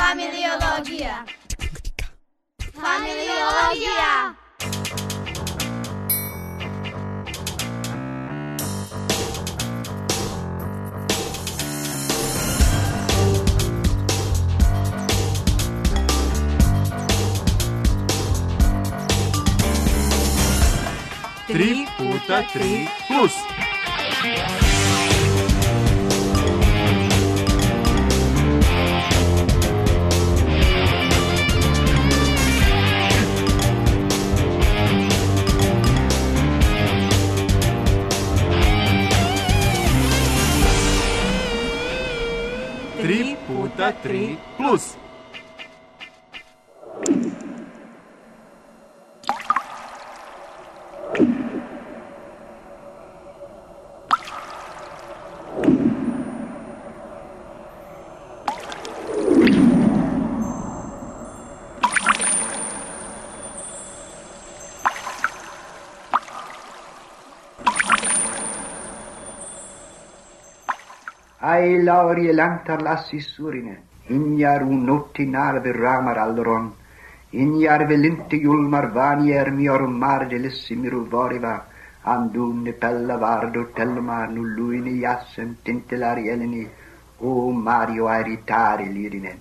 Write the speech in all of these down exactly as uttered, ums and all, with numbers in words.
Familiologija. Familiologija. Tri puta tri plus. Tri puta tri plus. Ai laurie lantar lassi surine, ignar un notti narve ramar alloron, ignar velinte julmar vanier mior marge lessimiru voriva, andunne pella vardo telmar nulluine jassen tintelari eleni, o Mario airitare lirine.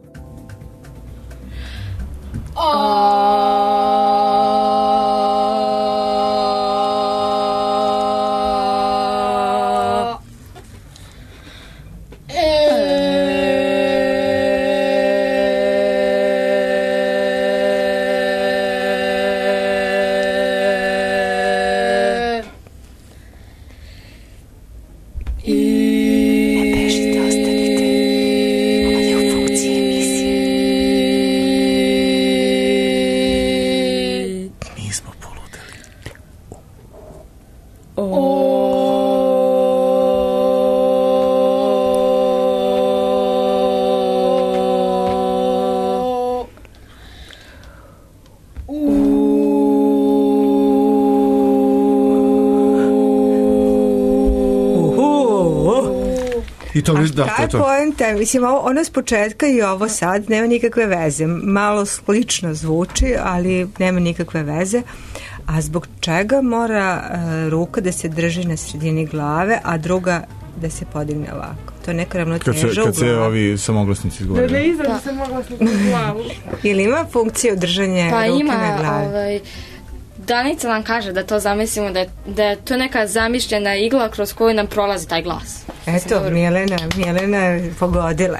A šta je poenta? Mislim, ono s početka i ovo sad nema nikakve veze. Malo slično zvuči, ali nema nikakve veze. A zbog čega mora uh, ruka da se drži na sredini glave, a druga da se podigne ovako? To je neka ravnoteža u glavi. Kad se ovi samoglasnici izgovaraju. Da ne izrađu samoglasnici u glavu. Ili ima funkciju držanja pa ruke ima, na glavi? Ovaj, Danica nam kaže da to zamislimo, da je, da je to neka zamišljena igla kroz koju nam prolazi taj glas. Eto, Milena, Milena pogodila.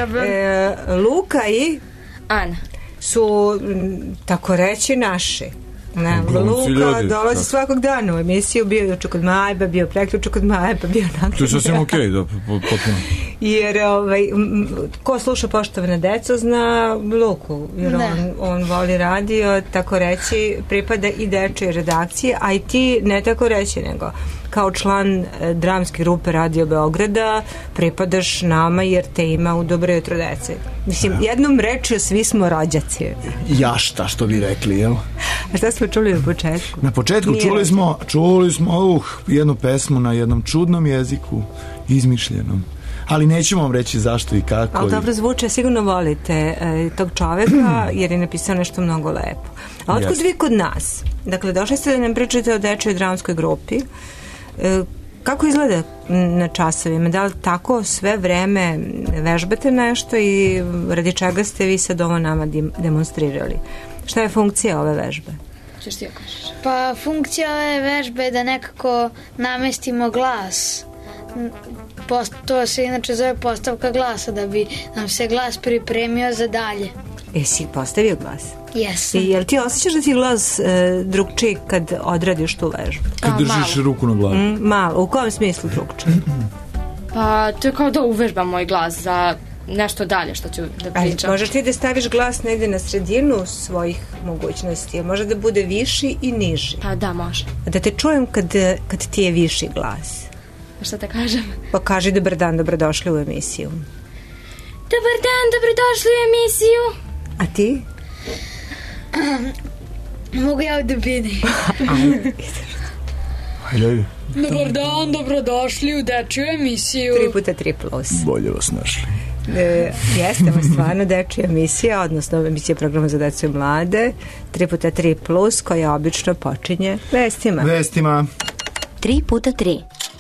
E, Luka i Ana su, tako reći, naši. Ne, Luka ljudi, dolazi tako svakog dana u emisiju, bio juče kod Majba, bio prekjuče kod Majba, bio nakon. To je sasvim okej, okay, da, potpuno. Jer ovaj, ko sluša Poštovana deca zna Luku, jer on, on voli radio, tako reći, pripada i dečoj redakciji, a i ti ne tako reći, nego kao član e, dramske grupe Radio Beograda pripadaš nama jer te ima u Dobro jutro dece. Mislim, jednom rečju svi smo rođaci. Ja šta, što bi rekli, jel? A šta smo čuli na početku? Na početku Nije čuli smo, čuli smo uh, jednu pesmu na jednom čudnom jeziku, izmišljenom. Ali nećemo vam reći zašto i kako. Ali dobro zvuče, sigurno volite e, tog čoveka jer je napisao nešto mnogo lepo. A otkud yes. vi kod nas? Dakle, došli ste da nam pričate o dečoj dramskoj grupi. E, kako izgleda na časovima? Da li tako sve vreme vežbate nešto i radi čega ste vi sad ovo nama demonstrirali? Šta je funkcija ove vežbe? Češ ti ja kažeš? Pa funkcija ove vežbe je da nekako namestimo glas. To se inače zove postavka glasa, da bi nam se glas pripremio za dalje. Jesi postavio glas? Jesam. I jel ti osjećaš da ti glas e, drugčiji kad odradiš tu vežbu? Kad A, držiš malo. ruku na glavu? Mm, malo. U kojem smislu drugčiji? Pa to je kao da uvežbam moj glas za nešto dalje što ću da pričam. Možeš ti da staviš glas negde na sredinu svojih mogućnosti, može da bude viši i niži. Pa da, može. Da te čujem kad, kad ti je viši glas. Šta te kažem? Pa kaži dobar dan, dobrodošli u emisiju. Dobar dan, dobrodošli u emisiju. A ti? Um, mogu ja u dubini. Ajde. Dobar dan, dobrodošli u dečju emisiju. Tri puta tri plus. Bolje vas našli. E, jeste, ovo je stvarno dečija emisija, odnosno emisija programa za decu i mlade, tri puta tri plus, koja obično počinje vestima. Vestima. tri puta tri.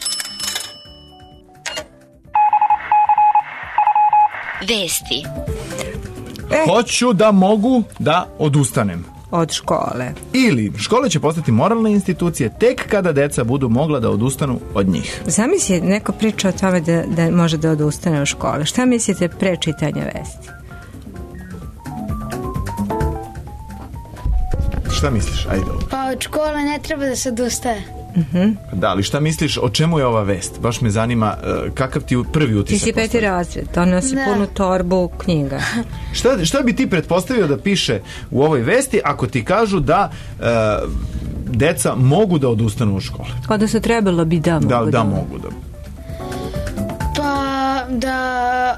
Vesti. E. Hoću da mogu da odustanem. Od škole. Ili škole će postati moralne institucije tek kada deca budu mogla da odustanu od njih. Zamisli, neko priča o tome da, da može da odustane od škole. Šta mislite pre čitanja vesti? Šta misliš? Ajde. Pa od škole ne treba da se odustaje. Uh-huh. Da, ali šta misliš, o čemu je ova vest? Baš me zanima uh, kakav ti prvi utisak. Ti si peti razred, donosi Da. punu torbu knjiga. Šta, šta bi ti pretpostavio da piše u ovoj vesti ako ti kažu da uh, deca mogu da odustanu od škole? Odnosno trebalo bi da mogu Da, da, da mogu da. Pa da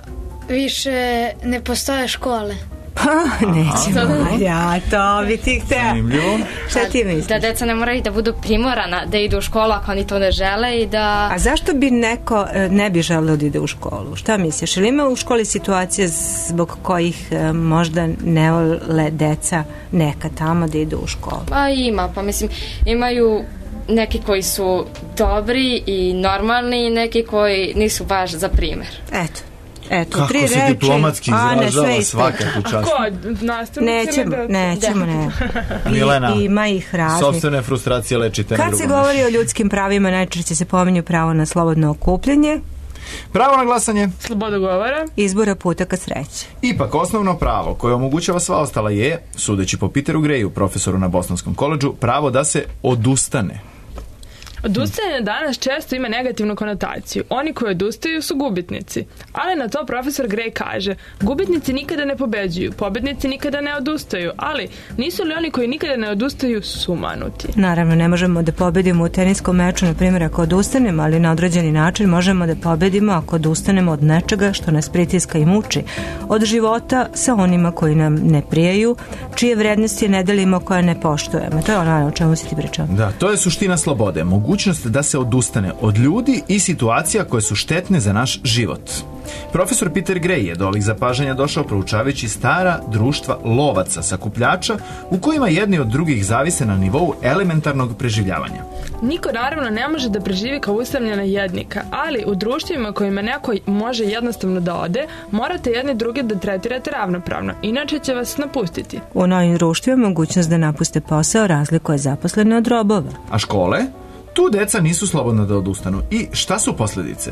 više ne postoje škole. Pa, nećemo. Ja, to bi ti hteo. Zanimljivo. Šta ti misliš? Da deca ne moraju da budu primorana da idu u školu ako oni to ne žele i da... A zašto bi neko e, ne bi želeo da ide u školu? Šta misliš? Ili ima u školi situacije zbog kojih e, možda ne vole deca neka tamo da idu u školu? Pa ima, pa mislim, imaju neki koji su dobri i normalni i neki koji nisu baš za primer. Eto. Eto, Kako tri se reči. diplomatski A, ne, izražava sve svaka ispred. tu čast. Ko? Nastavnici? Nećemo, ili nećemo, ne. Milena, I, ima ih raznih. sopstvene frustracije lečite na Kad se drugom govori mestu. o ljudskim pravima, najčešće se pominju pravo na slobodno okupljanje, Pravo na glasanje. Sloboda govora. izbora puta ka sreći. Ipak, osnovno pravo koje omogućava sva ostala je, sudeći po Peteru Greju, profesoru na Bostonskom koledžu, pravo da se odustane. Odustajanje danas često ima negativnu konotaciju. Oni koji odustaju su gubitnici. Ali na to profesor Gray kaže, gubitnici nikada ne pobeđuju, pobednici nikada ne odustaju, ali nisu li oni koji nikada ne odustaju sumanuti? Naravno, ne možemo da pobedimo u teniskom meču, na primjer, ako odustanemo, ali na određeni način možemo da pobedimo ako odustanemo od nečega što nas pritiska i muči. Od života sa onima koji nam ne prijaju, čije vrednosti ne delimo, koje ne poštujemo. To je ono o čemu si ti pričao. Da, to je suština slobode. Mogućnost da se odustane od ljudi i situacija koje su štetne za naš život. Profesor Peter Gray je do ovih zapažanja došao proučavajući stara društva lovaca, sakupljača, u kojima jedni od drugih zavise na nivou elementarnog preživljavanja. Niko naravno ne može da preživi kao usamljena jednika, ali u društvima kojima neko može jednostavno da ode, morate jedni druge da tretirate ravnopravno, inače će vas napustiti. U novim društvima mogućnost da napuste posao razlikuje zaposlene od robova. A škole? Tu deca nisu slobodna da odustanu. I šta su posljedice?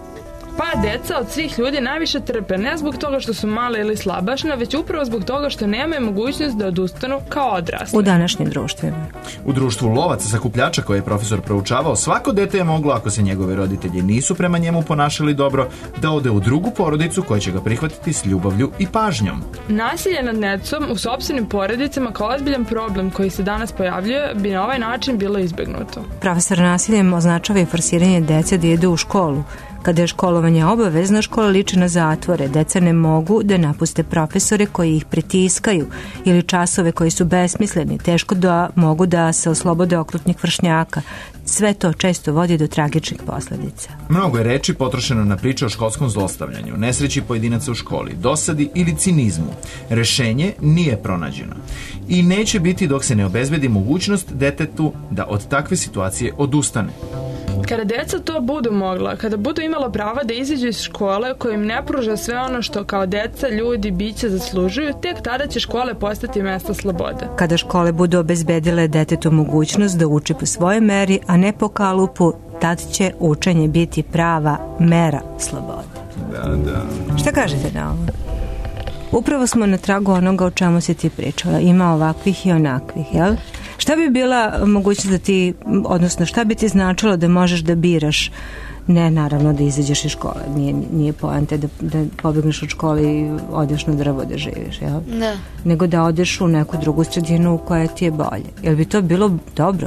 Pa deca od svih ljudi najviše trpe, ne zbog toga što su male ili slabašne, već upravo zbog toga što nemaju mogućnost da odustanu kao odrasli. U današnjim društvima. U društvu lovaca sakupljača koje je profesor proučavao, svako dete je moglo, ako se njegove roditelji nisu prema njemu ponašali dobro, da ode u drugu porodicu koja će ga prihvatiti s ljubavlju i pažnjom. Nasilje nad decom u sopstvenim porodicama kao ozbiljan problem koji se danas pojavljuje bi na ovaj način bilo izbegnuto. Profesor nasiljem označava i forsiranje dece da idu u školu. Kada je školovanje obavezno, škola liči na zatvore. Deca ne mogu da napuste profesore koji ih pritiskaju ili časove koji su besmisleni. Teško da mogu da se oslobode okrutnih vršnjaka. Sve to često vodi do tragičnih posljedica. Mnogo je reči potrošeno na priče o školskom zlostavljanju, nesreći pojedinaca u školi, dosadi ili cinizmu. Rešenje nije pronađeno i neće biti dok se ne obezbedi mogućnost detetu da od takve situacije odustane. Kada deca to budu mogla, kada budu imala prava da izađu iz škole koja im ne pruža sve ono što kao deca, ljudi, biće zaslužuju, tek tada će škole postati mjesto slobode. Kada škole budu obezbedile detetu mogućnost da uči po svojoj meri, a ne po kalupu, tad će učenje biti prava mera slobode. Da, da. Šta kažete na ovo? Upravo smo na tragu onoga o čemu si ti pričala. Ima ovakvih i onakvih, jel? Šta bi bila mogućnost da ti, odnosno šta bi ti značilo da možeš da biraš, ne naravno da izađeš iz škole, nije, nije poante da, da pobegneš od škole i odeš na drvo da živiš, jel? Da. Nego da odeš u neku drugu sredinu koja ti je bolje. Jel bi to bilo dobro?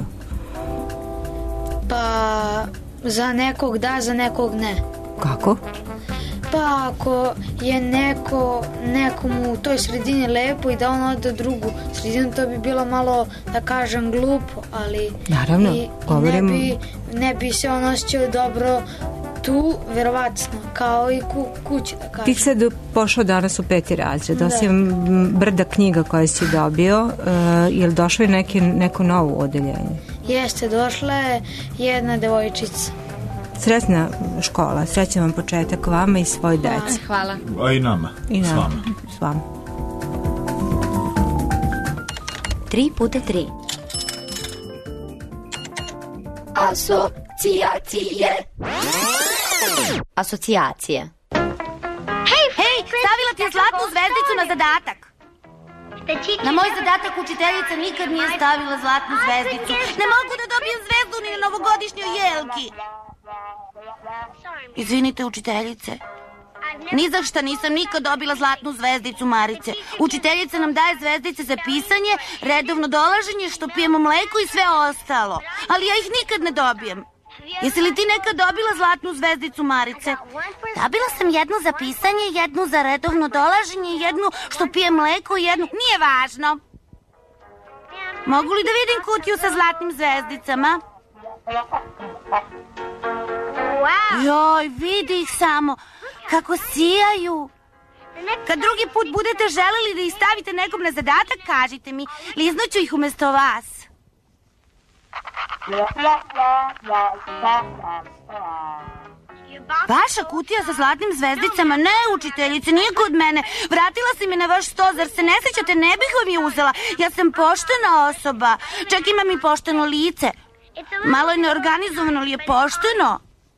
Pa za nekog da, za nekog ne. Kako? Pa ako je neko, nekom u toj sredini lepo i da on ode u drugu sredinu, to bi bilo malo, da kažem, glupo, ali Naravno, i, govorimo- ne, bi, ne bi se on osjećao dobro Tu, verovatno, kao i ku, kući, da kažem. Ti sad pošao danas u peti razred, osim brda knjiga koje si dobio, uh, je li došlo i neki, neko novo odeljenje? Jeste, došla je jedna devojčica. Sretna škola, srećan vam početak vama i svoj deci. Hvala. A i nama, I s nama, vama. s vama. Tri puta tri. Asocijacije. Asocijacije. Hej, hej, stavila ti je zlatnu zvezdicu na zadatak. Na moj zadatak učiteljica nikad nije stavila zlatnu zvezdicu. Ne mogu da dobijem zvezdu ni na novogodišnjoj jelki. Izvinite, učiteljice. Ni za šta nisam nikad dobila zlatnu zvezdicu, Marice. Učiteljica nam daje zvezdice za pisanje, redovno dolaženje, što pijemo mleko i sve ostalo. Ali ja ih nikad ne dobijem. Jesi li ti nekad dobila zlatnu zvezdicu, Marice? Dobila sam jednu za pisanje, jednu za redovno dolaženje, jednu što pije mleko i jednu... Nije važno. Mogu li da vidim kutiju sa zlatnim zvezdicama? Joj, vidi ih samo. Kako sijaju. Kad drugi put budete želeli da ih stavite nekom na zadatak, kažite mi. Liznuću ih umesto vas. Vaša kutija sa zlatnim zvezdicama? Ne, učiteljice, nije kod mene. Vratila sam je na vaš sto, zar se ne sjećate? Ne bih vam je uzela. Ja sam poštena osoba. Čak imam i pošteno lice. Malo je neorganizovano, ali je pošteno.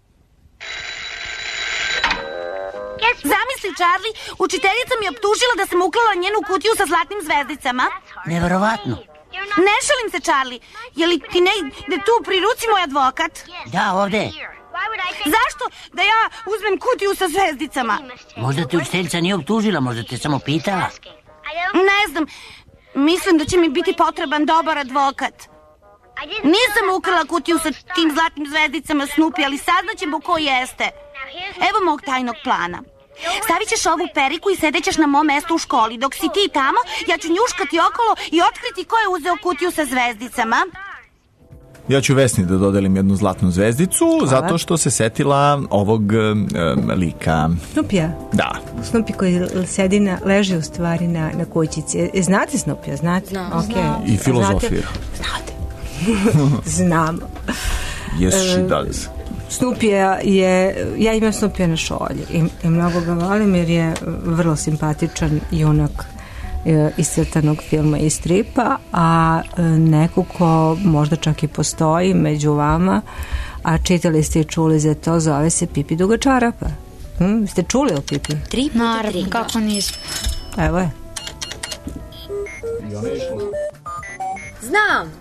Zamisli, Charlie, učiteljica mi je optužila da sam ukrala njenu kutiju sa zlatnim zvezdicama. Neverovatno. Ne šalim se, Charlie. Je li ti ne, ne tu pri ruci moj advokat? Da, ovde. Zašto da ja uzmem kutiju sa zvezdicama? Možda te učiteljica nije optužila, možda te samo pitala. Ne znam, mislim da će mi biti potreban dobar advokat. Nisam ukrala kutiju sa tim zlatnim zvezdicama, Snoopy, ali saznaćemo ko jeste. Evo mog tajnog plana. Stavit ćeš ovu periku i sedećeš na mom mestu u školi. Dok si ti tamo, ja ću njuškati okolo i otkriti ko je uzeo kutiju sa zvezdicama. Ja ću Vesni da dodelim jednu zlatnu zvezdicu. Hvala. Zato što se setila ovog um, lika. Snoopija? Da. Snoopy koji sedi na, leži u stvari na, na kućici. E, znate Snoopija? Znate? Znam. Okay. I filozofiju. Znate? Znamo. Yes, she does. Snoopija je, ja imam Snoopija na šolji i, i mnogo ga volim jer je vrlo simpatičan junak iz crtanog filma i stripa, a neko ko možda čak i postoji među vama, a čitali ste i čuli za to, zove se Pipi Duga čarapa. Hm? Ste čuli o Pipi? Tri puta tri. Naravno, kako nismo. Evo je. Znam.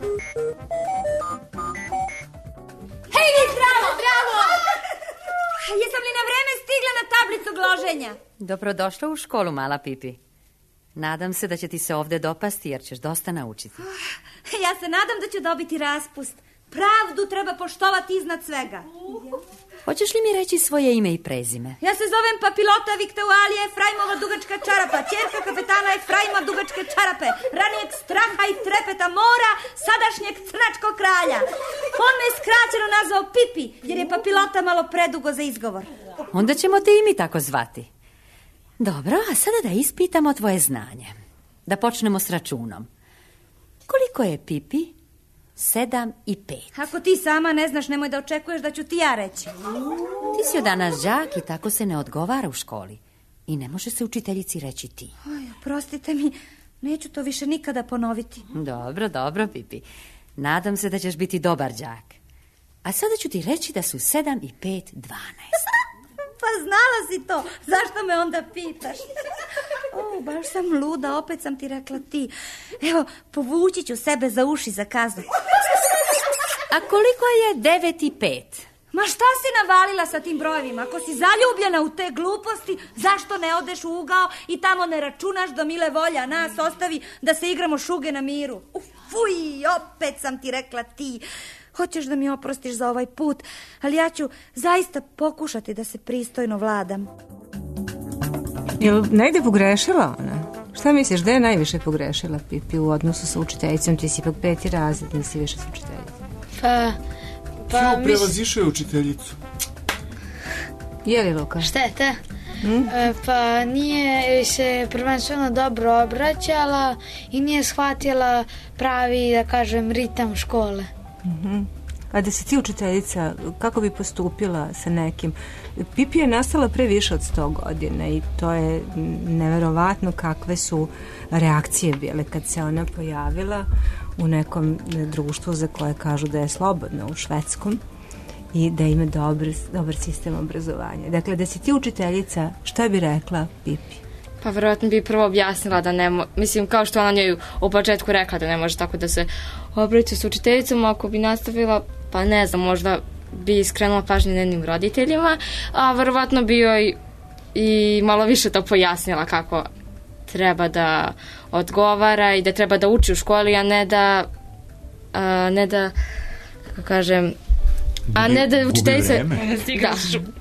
Hej vi, zdravo, zdravo! Jesam li na vreme stigla na tablicu gloženja? Dobrodošla u školu, mala Pipi. Nadam se da će ti se ovde dopasti, jer ćeš dosta naučiti. Ja se nadam da ću dobiti raspust. Pravdu treba poštovati iznad svega. Hoćeš li mi reći svoje ime i prezime? Ja se zovem Papilota Viktualije Efraimova dugačka čarapa, ćerka kapetana Efraima dugačke čarape, ranijeg straha i trepeta mora, sadašnjeg crnačkog kralja. On me je skraćeno nazvao Pipi, jer je Papilota malo predugo za izgovor. Onda ćemo te i mi tako zvati. Dobro, a sada da ispitamo tvoje znanje. Da počnemo s računom. Koliko je Pipi? Sedam i pet. Ako ti sama ne znaš, nemoj da očekuješ da ću ti ja reći. Ti si od danas đak i tako se ne odgovara u školi. I ne može se učiteljici reći ti. Oj, prostite mi, neću to više nikada ponoviti. Dobro, dobro, Pipi. Nadam se da ćeš biti dobar đak. A sada ću ti reći da su sedam i pet dvanaest. Pa znala si to, zašto me onda pitaš? O, baš sam luda, opet sam ti rekla ti. Evo, povući ću sebe za uši za kaznu. A koliko je devet i pet? Ma šta si navalila sa tim brojevima? Ako si zaljubljena u te gluposti, zašto ne odeš u ugao i tamo ne računaš do mile volja nas ostavi da se igramo šuge na miru? Uf, fuj, opet sam ti rekla ti. Hoćeš da mi oprostiš za ovaj put, ali ja ću zaista pokušati da se pristojno vladam. Jel negde pogrešila ona? Šta misliš, da je najviše pogrešila Pipi u odnosu sa učiteljicom? Ti si ipak peti razred, nisi više sa učiteljicom. Pa, pa Fio prevazišao je učiteljicu. Je li, Luka? Štete? Hmm? E, pa nije se prvenstveno dobro obraćala i nije shvatila pravi, da kažem, ritam škole. Mhm. A da si ti učiteljica, kako bi postupila sa nekim? Pipi je nastala pre više od sto godina i to je neverovatno kakve su reakcije bile kad se ona pojavila u nekom društvu za koje kažu da je slobodno, u švedskom, i da ima dobar, dobar sistem obrazovanja. Dakle, da si ti učiteljica, šta bi rekla Pipi? Pa verovatno bi prvo objasnila da ne mo... Mislim, kao što ona njoj u početku rekla da ne može tako da se obraća s učiteljicom, ako bi nastavila, pa ne znam, možda bi skrenula pažnje njenim roditeljima, a verovatno bi joj i malo više to pojasnila kako treba da odgovara i da treba da uči u školi, a ne da a, ne da, kako kažem, a ne da učiteljica da,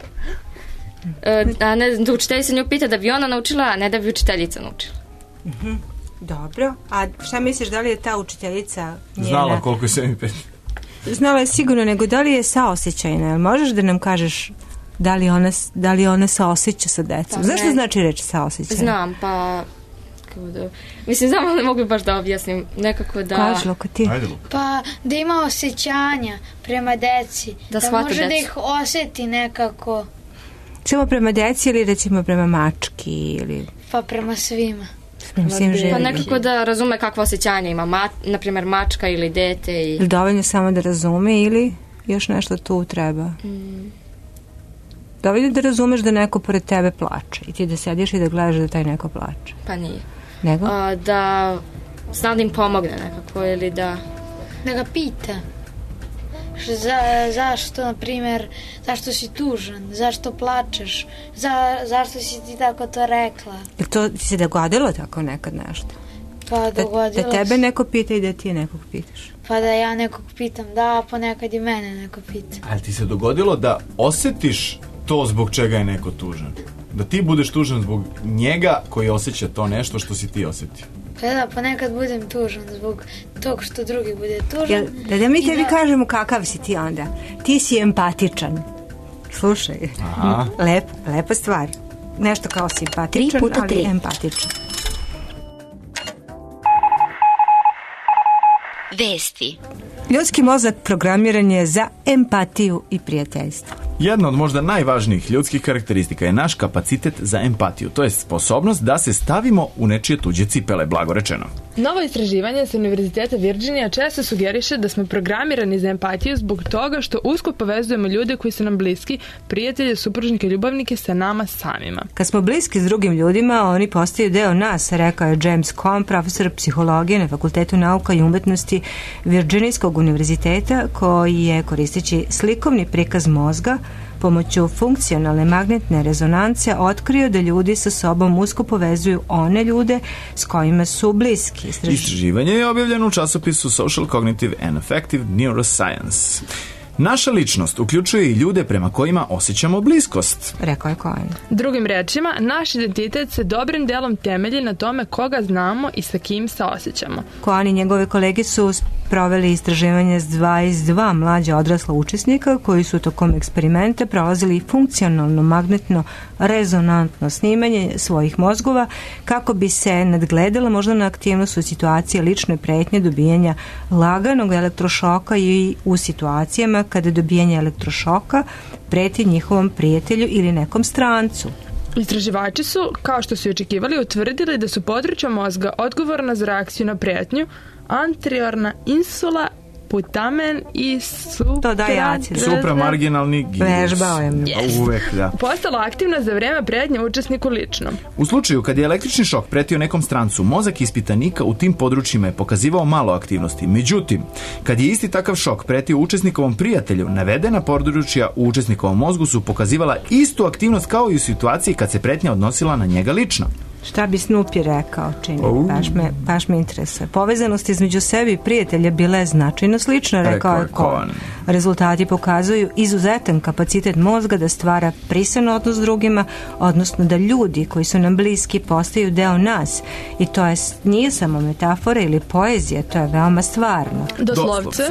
a ne da učiteljica nju pita da bi ona naučila, a ne da bi učiteljica naučila. Mhm. Dobro, a šta misliš, da li je ta učiteljica njena... Znala koliko je sedam i pet? Znala je sigurno, nego da li je saosećajna? Možeš da nam kažeš da li ona, da li ona saoseća sa decom? Znaš što znači reći saosećaj? Znam, pa... Da, mislim, znam, ali ne mogu baš da objasnim. Nekako da... Kaži, Luka, ti. Pa da ima osjećanja prema deci. Da, da može decu. Da ih osjeti nekako. Samo prema deci ili recimo prema mački? Ili... Pa prema svima. Pa nekako da razume kakva osjećanja ima, ma, na primjer mačka ili dete. I... Ili dovoljno samo da razume ili još nešto tu treba? Mm. Dovoljno da razumeš da neko pored tebe plače i ti da sediš i da gledaš da taj neko plače. Pa nije. Nego? A, da zna da im pomogne nekako ili da... Da ga pita. Za, zašto, na primjer, zašto si tužan, zašto plačeš, za, zašto si ti tako to rekla. Je to ti se dogodilo tako nekad nešto? Pa dogodilo da, da tebe neko pita i da ti nekog pitaš? Pa da ja nekog pitam, da, ponekad i mene neko pita. Ali ti se dogodilo da osjetiš to zbog čega je neko tužan? Da ti budeš tužan zbog njega koji osjeća to nešto što si ti osjetio? Pa da, ponekad budem tužan zbog tog što drugi bude tužan. Jel, da, da mi tebi da... kažemo kakav si ti onda. Ti si empatičan. Slušaj. Aha. Lep, lepa stvar. Nešto kao simpatičan, ali tri. Empatičan. Vesti. Ljudski mozak programiran je za empatiju i prijateljstvo. Jedna od možda najvažnijih ljudskih karakteristika je naš kapacitet za empatiju, to je sposobnost da se stavimo u nečije tuđe cipele, blago rečeno. Novo istraživanje sa Univerziteta Virginija često sugeriše da smo programirani za empatiju zbog toga što usko povezujemo ljude koji su nam bliski, prijatelje, supružnike, ljubavnike sa nama samima. Kad smo bliski s drugim ljudima, oni postaju deo nas, rekao je James Combe, profesor psihologije na Fakultetu nauka i umetnosti Virginijskog univerziteta, koji je, koristeći slikovni prikaz mozga, pomoću funkcionalne magnetne rezonance otkrio da ljudi sa sobom usko povezuju one ljude s kojima su bliski. Istraž... Istraživanje je objavljeno u časopisu Social Cognitive and Affective Neuroscience. Naša ličnost uključuje i ljude prema kojima osjećamo bliskost, rekao je Cohen. Drugim rečima, naš identitet se dobrim delom temelji na tome koga znamo i sa kim se osjećamo. Cohen i njegove kolege su proveli istraživanje s dvadeset dva mlađe odrasla učesnika koji su tokom eksperimenta prolazili funkcionalno magnetno rezonantno snimanje svojih mozgova kako bi se nadgledala moždana aktivnost u situaciji lične pretnje dobijanja laganog elektrošoka i u situacijama kada dobijanje elektrošoka preti njihovom prijatelju ili nekom strancu. Istraživači su, kao što su očekivali, utvrdili da su područja mozga odgovorna za reakciju na pretnju, anteriorna insula, putamen i supra... supramarginalni gidus. Vežbao je. Yes. Uvek, da. Postala aktivna za vreme pretnje učesniku lično. U slučaju kad je električni šok pretio nekom strancu, mozak ispitanika u tim područjima je pokazivao malo aktivnosti. Međutim, kad je isti takav šok pretio učesnikovom prijatelju, navedena područja u učesnikovom mozgu su pokazivala istu aktivnost kao i u situaciji kad se pretnja odnosila na njega lično. Šta bi Snoopy rekao, čini, oh. baš, me, baš me interesuje. Povezanost između sebi i prijatelja bila je značajno slična, rekao je Cohen. Rezultati pokazuju izuzetan kapacitet mozga da stvara prisan odnos s drugima, odnosno da ljudi koji su nam bliski postaju deo nas. I to je, nije samo metafora ili poezija, to je veoma stvarno. Doslovce.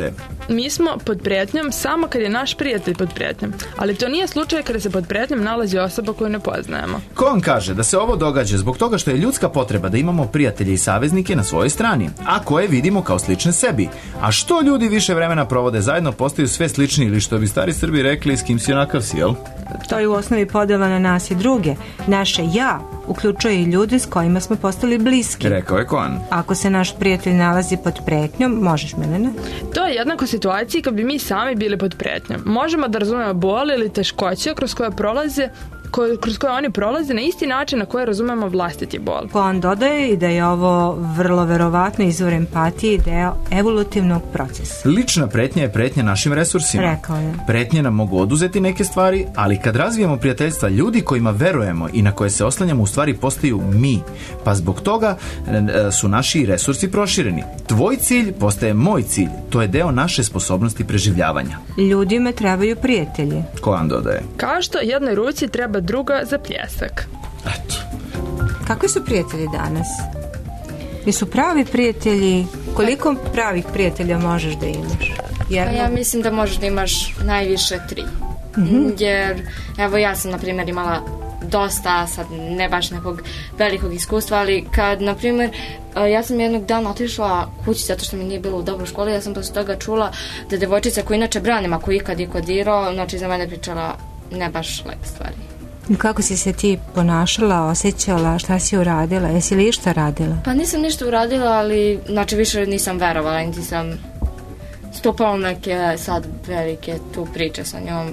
mi smo pod prijetnjom samo kad je naš prijatelj pod prijetnjom, ali to nije slučaj kada se pod prijetnjom nalazi osoba koju ne poznajemo. Cohen kaže da se ovo događa zbog toga što je ljudska potreba da imamo prijatelje i saveznike na svojoj strani, a koje vidimo kao slične sebi. A što ljudi više vremena provode zajedno, postaju sve slični, ili što bi stari Srbi rekli, s kim si onakav si, jel? To je u osnovi podela na nas i druge. Naše ja uključuje i ljude s kojima smo postali bliski. Rekao je Cohen. Ako se naš prijatelj nalazi pod pretnjom, možeš mene, ne? To je jednako situaciji kad bi mi sami bili pod pretnjom. Možemo da razumemo bol ili teškoće kroz koje prolaze Ko, kroz koje oni prolaze na isti način na koje razumemo vlastiti bol. Cohen dodaje i da je ovo vrlo verovatno izvor empatije i deo evolutivnog procesa. Lična pretnja je pretnja našim resursima. Rekao je. Pretnje nam mogu oduzeti neke stvari, ali kad razvijemo prijateljstva, ljudi kojima verujemo i na koje se oslanjamo u stvari postaju mi. Pa zbog toga su naši resursi prošireni. Tvoj cilj postaje moj cilj. To je deo naše sposobnosti preživljavanja. Ljudima trebaju prijatelji. Cohen dodaje. Kao što jednoj ruci treba druga za pljesak. Eto. Kakvi su prijatelji danas? Jesu pravi prijatelji? Koliko pravih prijatelja možeš da imaš? Jedno? Pa ja mislim da možeš da imaš najviše tri. Mm-hmm. Jer, evo ja sam, na primjer, imala dosta, sad ne baš nekog velikog iskustva, ali kad, na primjer, ja sam jednog dana otišla kući zato što mi nije bilo u dobroj školi, ja sam posle toga čula da devojčica koju inače branim, ako ikad je kodirao, znači za mene pričala ne baš lepe stvari. Kako si se ti ponašala, osjećala, šta si uradila? Jesi li išta radila? Pa nisam ništa uradila, ali znači više nisam verovala, niti sam stupala neke sad velike tu priče sa njom.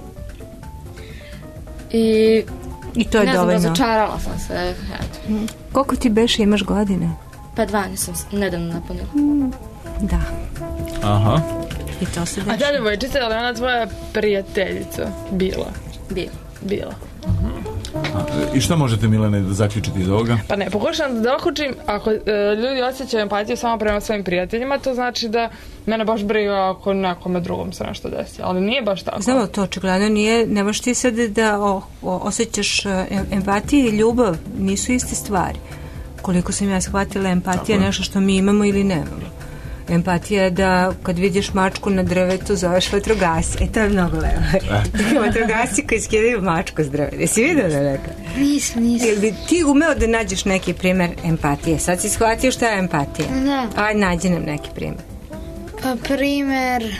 I, I to je ne dovoljno. Ne znam, razočarala sam se. Eto. Koliko ti beše imaš godine? Pa dvanaest sam nedavno napunila. Mm, da. Aha. I to se dešava. A ta devojčica, je li ona tvoja prijateljica? Bila? Bila. Bila. A, I šta možete, Milene, da zaključiti iz ovoga? Pa ne, pokušam da dokučim, ako e, ljudi osjećaju empatiju samo prema svojim prijateljima, to znači da mene baš briga ako nekome drugom se nešto desi, ali nije baš tako. Znamo, to očigledno nije, ne možeš ti sad da o, o, osjećaš empatiju i ljubav, nisu iste stvari. Koliko sam ja shvatila, empatija je nešto što mi imamo ili nemamo. Empatija je da kad vidiš mačku na drvetu zoveš vatrogasce. E, to je mnogo lepo. Vatrogasci koji skidaju mačku s drveta. Jesi vidio da neka? Nisam, nisam. Jel bi ti umeo da nađeš neki primer empatije? Sad si shvatio šta je empatija? Da. Ajde, nađi nam neki primer. Pa primer...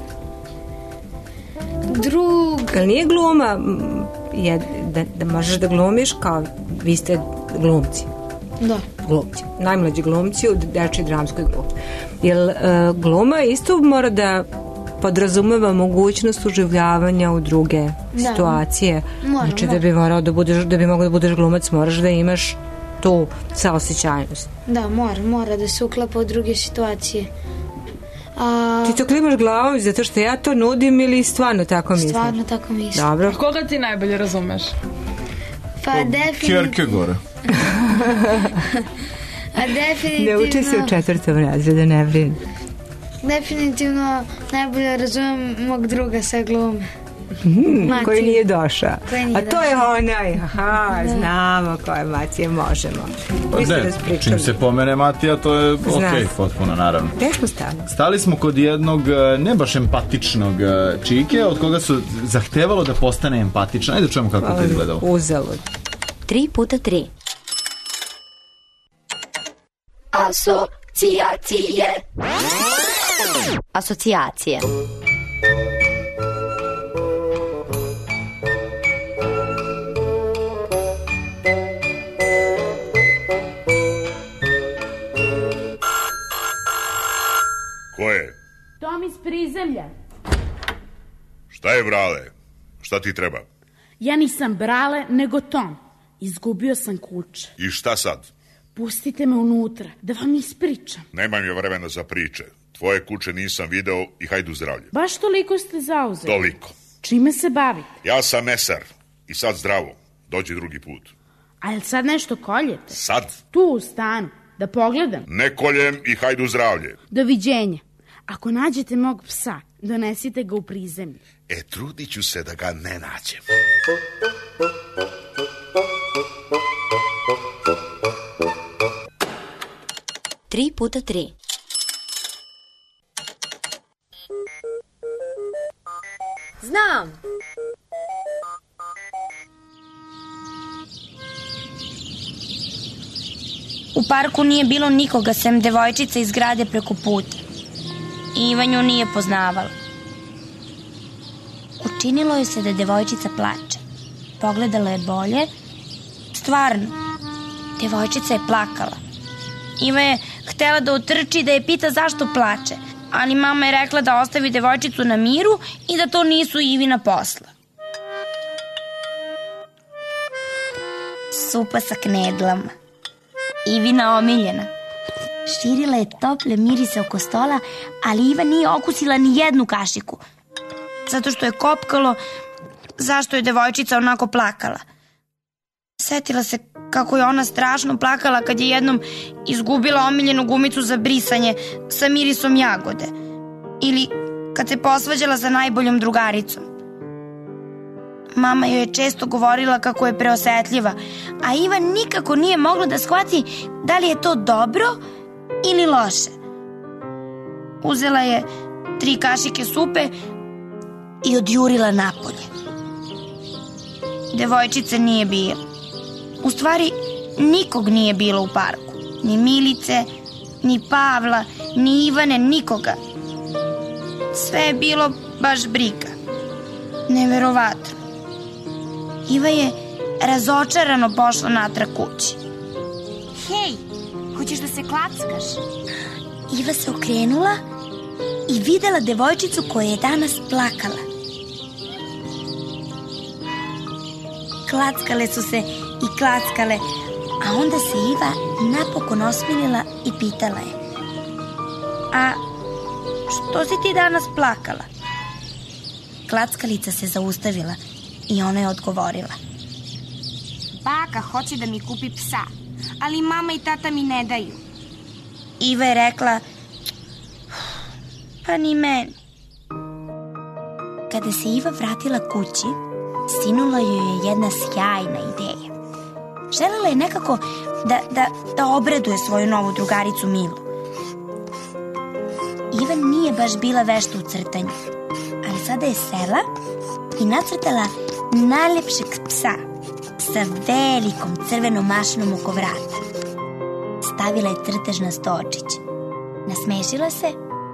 Drug... Jel nije gluma je, da, da možeš da glumiš kao vi ste glumci? Da. Glumci. Najmlađi glumci u dečoj dramskoj grupi. Jer uh, gluma isto mora da podrazumeva mogućnost uživljavanja u druge da. situacije. Mora, znači mora. da bi morao da budeš, da bi mogao da budeš glumac, moraš da imaš tu saosećajnost. Da, mora, mora da se uklapa u druge situacije. A... Ti to klimaš glavom zato što ja to nudim ili stvarno tako misliš? Stvarno tako mislim. Dobro. A koga ti najbolje razumeš? Pa definitivno... Kierkegaard. A definitivno... Ne uči se u četvrtom razredu, ne brini. Definitivno najbolje razumem mog druga sa glume. Hmm, koji nije došao. Koji nije A to je onaj, aha, da. Znamo koje Matije možemo. Ne, čim se pomene Matija, to je okej, okay, potpuno, naravno. Gde smo stali? Stali smo kod jednog ne baš empatičnog čike, od koga su zahtevalo da postane empatičan. Ajde da čujemo kako to izgledalo. Uzalud. Tri puta tri. Asocijacije. Asocijacije. Ko je? Tom iz prizemlja. Šta je, Brale? Šta ti treba? Ja nisam Brale, nego Tom. Izgubio sam kuće. I šta sad? Pustite me unutra, da vam ispričam. Nemam je vremena za priče. Tvoje kuće nisam video i hajdu zdravlje. Baš toliko ste zauzeli? Toliko. Čime se bavite? Ja sam mesar i sad zdravo. Dođi drugi put. A jel sad nešto koljete? Sad? Tu u stanu, da pogledam. Ne koljem i hajdu zdravlje. Doviđenja. Ako nađete mog psa, donesite ga u prizemlje. E, trudit ću se da ga ne nađem. Tri puta tri. Znam. U parku nije bilo nikoga sem devojčica iz zgrade preko puta. Iva nju nije poznavala. Učinilo je se da devojčica plače. Pogledala je bolje. Stvarno, devojčica je plakala. Iva je htela da utrči, da je pita zašto plače, ali mama je rekla da ostavi devojčicu na miru i da to nisu Ivina posla. Supa sa knedlama. Ivina omiljena. Širila je tople mirise oko stola, ali Iva nije okusila ni jednu kašiku. Zato što je kopkalo zašto je devojčica onako plakala. Setila se kako je ona strašno plakala kad je jednom izgubila omiljenu gumicu za brisanje sa mirisom jagode. Ili kad se posvađala sa najboljom drugaricom. Mama joj je često govorila kako je preosetljiva, a Iva nikako nije mogla da shvati da li je to dobro ili loše. Uzela je tri kašike supe i odjurila napolje. Devojčice nije bilo. U stvari, nikog nije bilo u parku. Ni Milice, ni Pavla, ni Ivane, nikoga. Sve je bilo baš briga. Neverovatno. Iva je razočarano pošla natrag kući. Hej, hoćeš da se klackaš? Iva se okrenula i videla devojčicu koja je danas plakala. Klackale su se i klackale, a onda se Iva napokon osmilila i pitala je: a što si ti danas plakala? Klackalica se zaustavila i ona je odgovorila: baka hoće da mi kupi psa, ali mama i tata mi ne daju. Iva je rekla: pa ni meni. Kada se Iva vratila kući, sinula joj je jedna sjajna ideja. Želela je nekako da, da, da obraduje svoju novu drugaricu Milu. Iva nije baš bila vešta u crtanju, ali sada je sela i nacrtala najlepšeg psa sa velikom crvenom mašnom oko vrata. Stavila je crtež na stočić. Nasmešila se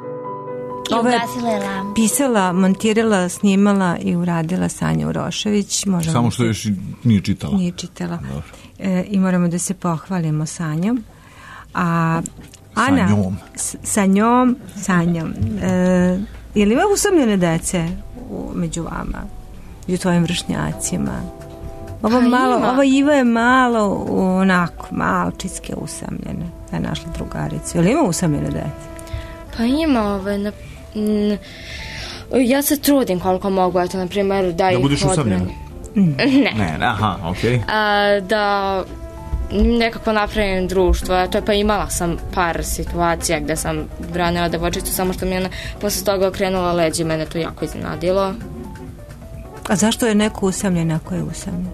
i ugasila je lampu. Pisala, montirala, snimala i uradila Sanja Urošević. Možemo Samo što još nije čitala. Nije čitala. E, I moramo da se pohvalimo Sanjom. A Ana, sa njom. S, sa njom, Sanjom. E, je li ima usamljene dece u, među vama? Među tvojim vršnjacima? Ovo, pa malo, ima. ovo Iva je malo onako, malčitske usamljene. Da je našla drugaricu. Je li ima usamljene dece? Pa ima ovaj, na, n, ja se trudim koliko mogu, eto, na primjer, da, da ih budeš usamljena? Ne. Ne, aha, okej. Okay. Da nekako napravim društvo, eto, pa imala sam par situacija gde sam branila devojčicu, samo što mi je ona posle toga okrenula leđa i mene to jako iznenadilo. A zašto je neko usamljen ako je usamljen?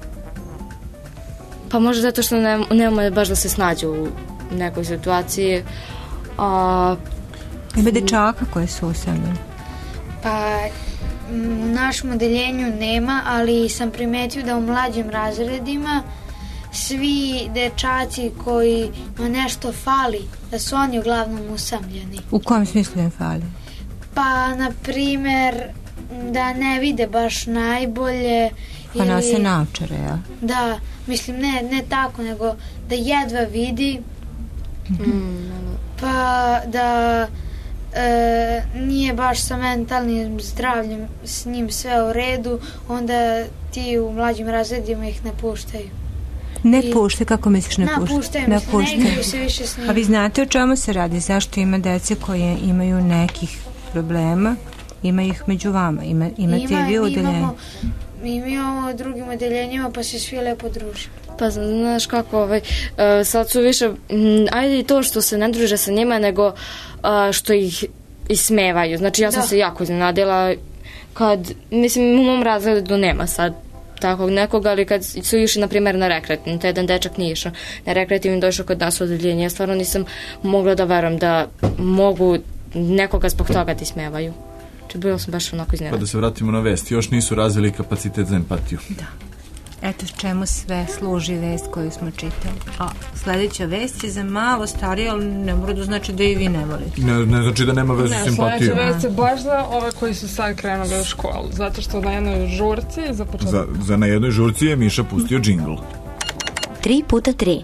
Pa možda zato što ne, nemamo baš da se snađu u nekoj situaciji. A, Ima dečaka koje su usamljene? Pa u našem odeljenju nema, ali sam primetio da u mlađim razredima svi dečaci koji na nešto fali, da su oni uglavnom usamljeni. U kojem smislu im fali? Pa, na primer, da ne vide baš najbolje. Pa ili... nose naočare, ja? Da, mislim, ne, ne tako, nego da jedva vidi. Mm. Pa da e, nije baš sa mentalnim zdravljem s njim sve u redu, onda ti u mlađim razredima ih ne puštaju. Ne I... pušte, kako misliš ne pušte? Napuštaju, ne mislim, ne igraju se više s njim. A vi znate o čemu se radi? Zašto ima dece koje imaju nekih problema? Ima ih među vama? Ima, imate ima, i vi u odeljenju? Mi imamo u drugim odeljenjima, pa se svi lepo družimo. Pa znaš kako, ovaj, uh, sad su više, m, ajde i to što se ne druže sa njima, nego uh, što ih ismevaju. Znači ja sam da. se jako iznenadila kad, mislim, u mom razredu nema sad takvog nekoga, ali kad su išli, na primjer, na rekreativni, taj jedan dečak nije išao na rekreativni, došao kod nas u odeljenje, ja stvarno nisam mogla da verujem da mogu nekoga zbog toga da ismevaju. Či bila sam baš onako Pa iznenada. da se vratimo na vest. Još nisu razvili kapacitet za empatiju. Da. Eto čemu sve služi vest koju smo čitali. A sledeća vest je za malo starije, ali ne mora da znači da i vi ne volite. Ne, ne znači da nema veze s empatijom. Sledeća vest je baš za ove koji su sad krenuli u školu. Zato što na jednoj žurci za početak... Za, za na jednoj žurci je Miša pustio džingl. tri puta tri.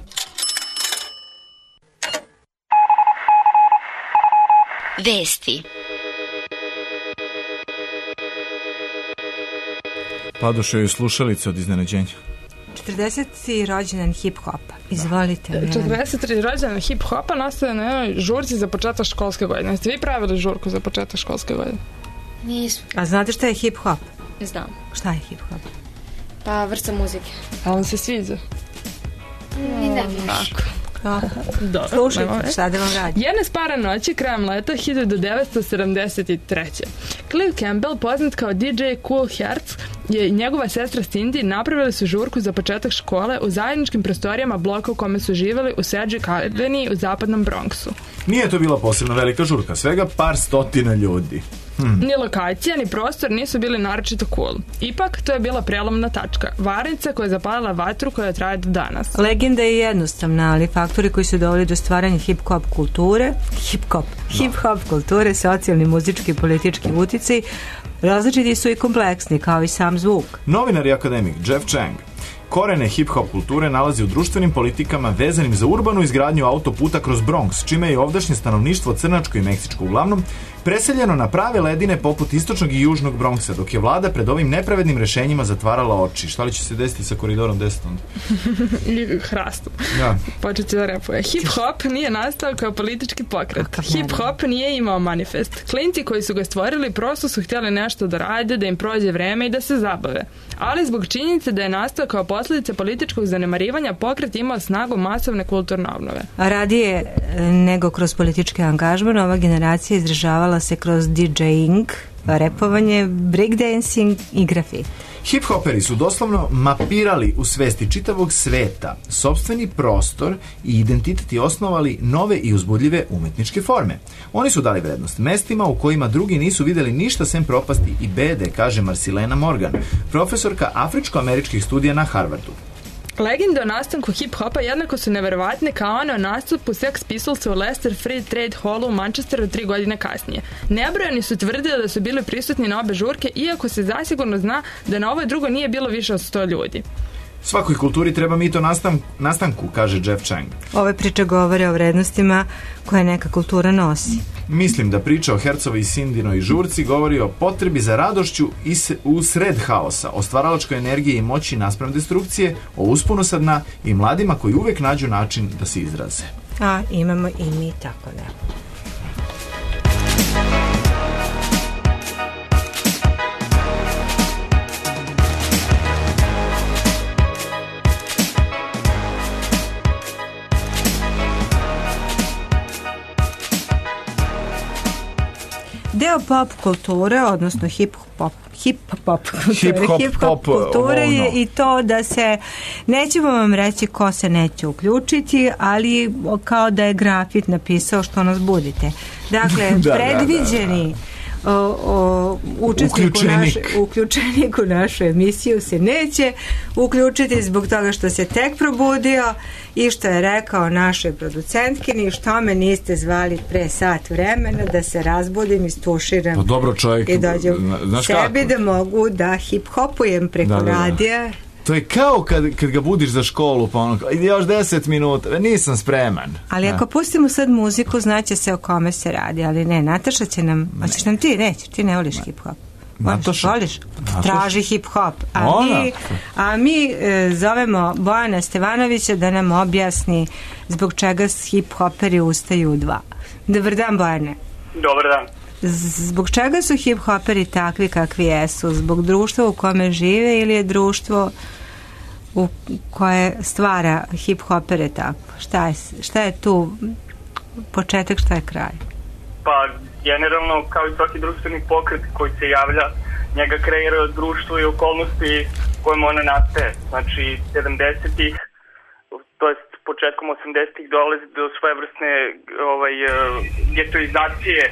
Vesti. Padoše joj slušalice od iznenađenja. četrdeseti rođendan hip-hopa. Izvolite. Milena. četrdeset tri rođendan hip-hopa nastaje na jednoj žurci za početak školske godine. Jeste vi pravili žurku za početak školske godine? Nismo. A znate šta je hip-hop? Ne znam. Šta je hip-hop? Pa vrsta muzike. A vam se sviđa? Ni ne baš. Dobro. Slušajte, šta da vam radi? Jedne spare noći krajem leta hiljadu devetsto sedamdeset treće. Clive Campbell, poznat kao D J Cool Herc, je i njegova sestra Cindy napravili su žurku za početak škole u zajedničkim prostorijama bloka u kome su živjeli u Sedgwick Avenue u zapadnom Bronxu. Nije to bila posebno velika žurka, svega par stotina ljudi. Hmm. Ni lokacija, ni prostor nisu bili naročito cool. Ipak, to je bila prelomna tačka. Varnica koja je zapalila vatru koja traje do danas. Legenda je jednostavna, ali faktori koji su doveli do stvaranja hip-hop kulture, hip-hop, hip-hop kulture, socijalni, muzički i politički uticaj, različiti su i kompleksni, kao i sam zvuk. Novinar i akademik Jeff Chang korene hip-hop kulture nalazi u društvenim politikama vezanim za urbanu izgradnju autoputa kroz Bronx, čime je ovdašnje stanovništvo crnačko i meksičko uglavnom preseljeno na prave ledine poput istočnog i južnog Bronxa, dok je vlada pred ovim nepravednim rešenjima zatvarala oči. Šta li će se desiti sa koridorom deset onda? I hrastom. Ja. Počet će da repuje. Hip-hop nije nastao kao politički pokret. Hip-hop nije imao manifest. Klinci koji su ga stvorili prosto su htjeli nešto da rade, da im prođe vreme i da se zabave. Ali zbog činjenice da je nastao kao posljedica političkog zanemarivanja, pokret imao snagu masovne kulturne obnove. A radije nego kroz politički angažman, ova generacija izražavala se kroz DJing, repovanje, breakdancing i grafit. Hip-hoperi su doslovno mapirali u svesti čitavog sveta sopstveni prostor i identitet i osnovali nove i uzbudljive umetničke forme. Oni su dali vrednost mestima u kojima drugi nisu videli ništa sem propasti i bede, kaže Marsilena Morgan, profesorka afričko-američkih studija na Harvardu. Legende o nastanku hip-hopa jednako su neverovatne kao one o nastupu Sex Pistolsa u Leicester Free Trade Hallu u Manchesteru tri godine kasnije. Nebrojani su tvrdili da su bili prisutni na obe žurke, iako se zasigurno zna da na ovoj drugo nije bilo više od sto ljudi. Svakoj kulturi treba mito nastan, nastanku, kaže Jeff Chang. Ove priče govore o vrednostima koje neka kultura nosi. Mislim da priča o Hercovoj i Sindinoj žurci govori o potrebi za radošću i se, u sred haosa, o stvaralačkoj energiji i moći naspram destrukcije, o usponu sa dna i mladima koji uvek nađu način da se izraze. A imamo i mi tako da. Deo pop kulture, odnosno hip-hop hip-hop kulture, hip-hop kulture je i to da se, nećemo vam reći ko se neće uključiti, ali kao da je grafit napisao što nas budite. Dakle, da, predviđeni da, da, da. O, o, učesnik u naše, uključenik u našu emisiju se neće uključiti zbog toga što se tek probudio i što je rekao našoj producentkini što me niste zvali pre sat vremena da se razbudim, istuširam pa dobro čovjek, i dođem sebi kako? Da mogu da hip-hopujem preko da, da, da. radija. To je kao kad, kad ga budiš za školu, pa ono, ide još deset minuta, nisam spreman. Ali ako pustimo sad muziku, znaće se o kome se radi, ali ne, Nataša će nam, hoćeš nam ti reći, ti ne voliš hip-hop. Nataša? Voliš? Traži hip-hop. A Ona. mi, a mi e, zovemo Bojana Stevanovića da nam objasni zbog čega hip-hoperi ustaju u dva. Dobar dan, Bojane. Dobar dan. Zbog čega su hip-hoperi takvi kakvi jesu? Zbog društva u kome žive ili je društvo u koje stvara hip-hopere tako? Šta je, šta je tu početak, šta je kraj? Pa, generalno, kao i svaki društveni pokret koji se javlja, njega kreira društvo i okolnosti kojima ona nastaje. Znači, sedamdesetih, to jest početkom osamdesetih dolazi do svojevrsne ovaj, getoizacije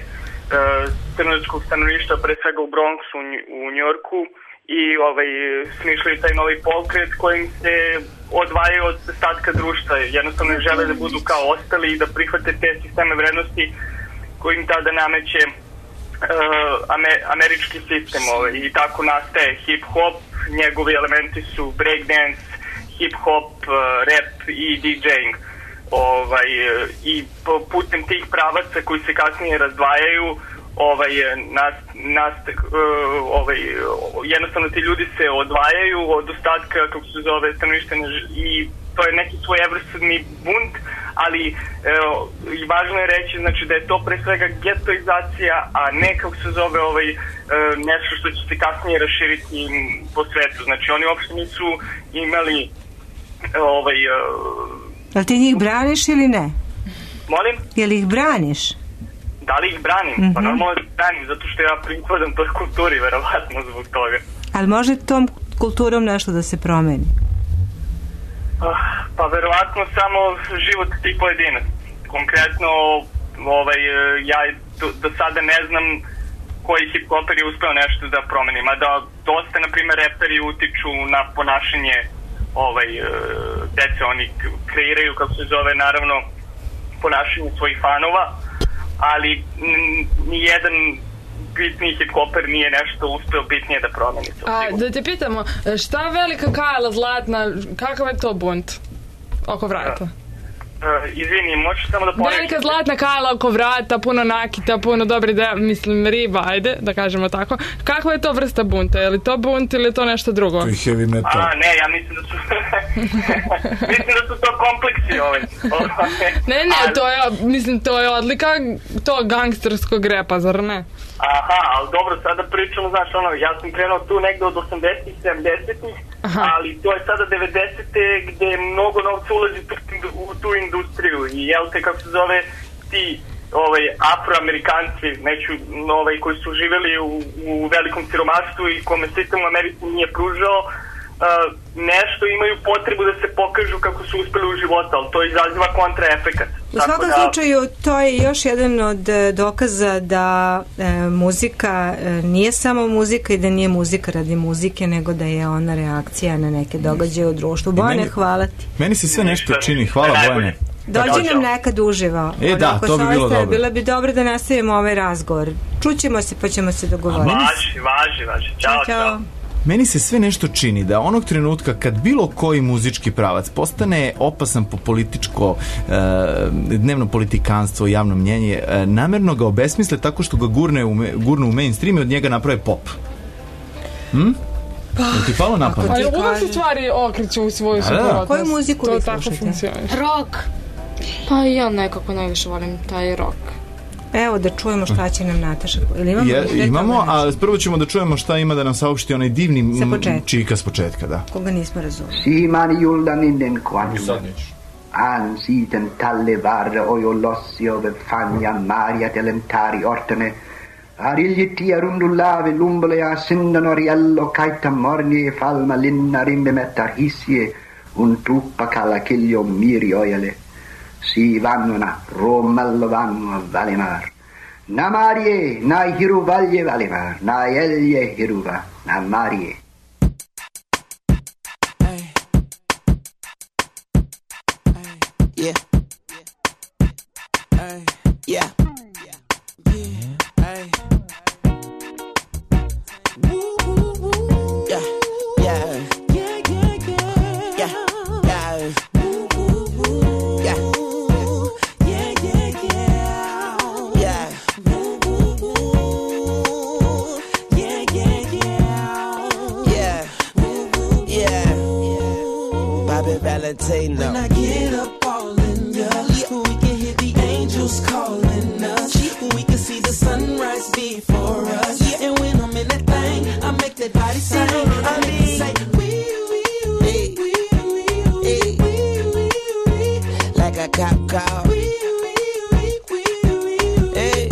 crnogorskog stanovništva, pre svega u Bronxu u Njorku, i ovaj, smišljaju taj novi pokret kojim se odvajaju od ostatka društva. Jednostavno ne žele da budu kao ostali i da prihvate te sisteme vrednosti kojim tada nameće uh, amer, američki sistem. Ovaj. I tako nastaje hip-hop, njegovi elementi su breakdance, hip-hop, uh, rap i DJing. Ovaj, i putem tih pravaca koji se kasnije razdvajaju, ovaj, nast, nast, uh, ovaj, jednostavno ti ljudi se odvajaju od ostatka, kako se zove, stanovništva, i to je neki svojevrsni bunt, ali uh, i važno je reći, znači, da je to pre svega getoizacija, a ne, kako se zove, ovaj, uh, nešto što će se kasnije raširiti po svetu. Znači, oni uopšte nisu imali ovaj... Uh, Jel ti njih braniš ili ne? Molim? Jel ih braniš? Da li ih branim? Mm-hmm. Pa normalno da ih branim, zato što ja pripadam toj kulturi, verovatno zbog toga. Ali može tom kulturom nešto da se promeni? Uh, pa verovatno samo život tih pojedinaca. Konkretno, ovaj, ja do, do sada ne znam koji hip-hoper je uspeo nešto da promeni. Mada dosta, na primjer, reperi utiču na ponašanje ovaj, dece, oni kreiraju, kako se zove, naravno, ponašanje svojih fanova, ali ni jedan bitniji hip-hoper nije nešto uspeo bitnije da promeni. A, da te pitamo, šta velika Kajla Zlatna, kakav je to bunt oko vrata? Uh, izvini, možeš samo da poreći? Velika Zlatna Kajla oko vrata, puno nakita, puno dobri ideja, mislim riba, ajde, da kažemo tako. Kakva je to vrsta bunta? Je li to bunt ili je to nešto drugo? To je heavy metal. A, ne, ja mislim da su mislim da su to kompleksi ovaj. ne, ne, ali... to je, mislim, to je odlika to gangsterskog repa, zar ne? Aha, ali dobro, sada pričamo, znaš, ono, ja sam krenuo tu negde od osamdesetih, sedamdesetih, ali to je sada devedesete gde mnogo novca ulazi u tu industriju i jel te, kako se zove, ti ovaj, afroamerikanci, neću, ovaj, koji su živeli u, u velikom siromaštvu i kome sistem u Americi nije pružao, Uh, nešto imaju potrebu da se pokažu kako su uspeli u životu, ali to izaziva kontraefekat. U svakom da... slučaju to je još jedan od dokaza da e, muzika e, nije samo muzika i da nije muzika radi muzike, nego da je ona reakcija na neke događaje u društvu. Bojane, meni, hvala ti. Meni se sve nešto čini, hvala Bojane. Dođi nam nekad uživa. E da, to bi bilo dobro. Bilo bi dobro da nastavimo ovaj razgovor. Čućemo se pa ćemo se dogovoriti. Važi, važi, važi. Ćao, čao. Meni se sve nešto čini da onog trenutka kad bilo koji muzički pravac postane opasan po političko e, dnevno politikanstvo, javno mnjenje, e, namerno ga obesmisle tako što ga gurne u, gurne u mainstream i od njega naprave pop. Hm? Pa, je ti palo na pamet? Ali uvek se stvari okreću u svoju suprotnost. Koju muziku to vi tako slušate? Funkcioniš. Rock. Pa ja nekako najviše volim taj rock. Evo da čujemo šta će nam Nataša. Ili imamo, Je, imamo, a prvo ćemo da čujemo šta ima da nam saopšti onaj divni čika s početka, da. Koga nismo razumeli. Si mani juldan innen quantum. Ansiden talle varre ojo lossi ove fagna maria telentari ortene. Arigliti arundullave lumbole a sindano riello caita morni e falma linna rimbe mettar hissie un truppa cala chiglio miri oiale. Si vannuna, romello vanno Valimar. Na Marie, na Hiruvalje Valimar, na Elje Hiruva, na Marie. Hey. Hey. Yeah. Hey. Yeah. Yeah. Hey. Woo, woo, woo. Yeah. Yeah. Yeah, yeah, yeah. Yeah. Yeah. Woo, woo, woo. Yeah. Valentino. When I get up all in ya, yeah. We can hear the angels calling us. Yeah. We can see the sunrise before us. Yeah. And when I'm in that thing, I make that body sing. I mean, say, wee, wee, wee, wee, wee, wee, wee, wee, like a cop car. Wee, wee, wee, wee, wee, hey.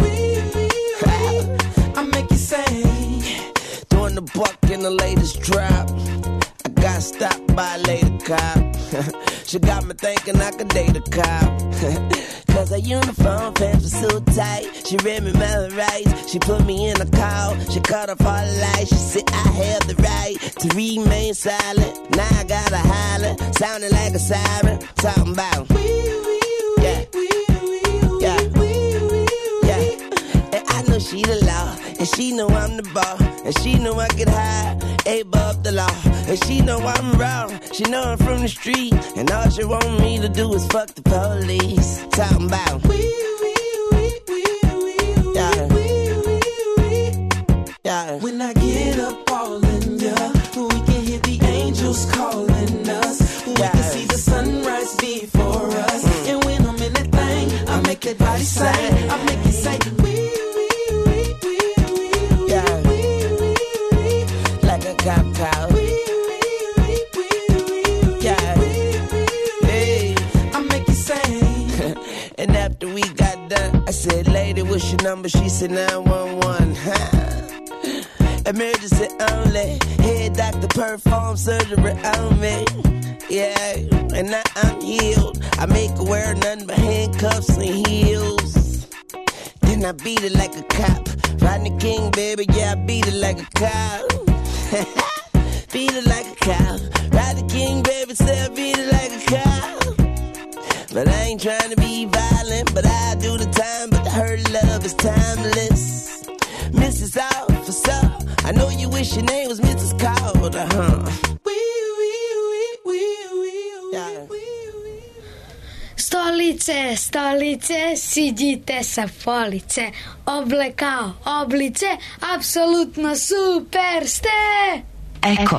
I make you sing. Doing the buck in the latest drop. I got stopped by a lady cop. She got me thinking I could date a cop. Cause her uniform pants were so tight. She read me my rights. She put me in a call. She cut off all the lights. She said I have the right to remain silent. Now I gotta holler, sounding like a siren. Talking about yeah, yeah, yeah. And I know she the law, and she know I'm the ball, and she know I get high, above the law, and she know I'm wrong. She know I'm from the street, and all she want me to do is fuck the police. Talking about yeah, yeah. When I get up all in ya, we can hear the angels calling us. We yeah. can see the sunrise before us. Mm. And when I'm in that thing, I make that body say, I make it say, wee, wee, wee, wee, wee, yeah. Like a cop cow. Yeah. Hey, I make it say. And after we got done, I said, lady, what's your number? She said nine one one. Huh? Emergency only. Head doctor perform surgery on me. Yeah, and now I'm healed. I make her wear nothing but handcuffs and heels. Then I beat it like a cop. Rodney King, baby, yeah, I beat it like a cop. Beat it like a cop. Rodney King, baby, say I beat it like a cop. But I ain't trying to be violent, but I do the time. But her love is timeless. Missus Officer, I know you wish your name was Missus Calder, huh? Stolice, stolice, siđite sa police. Oblekao, oblice, apsolutno super ste! Eko.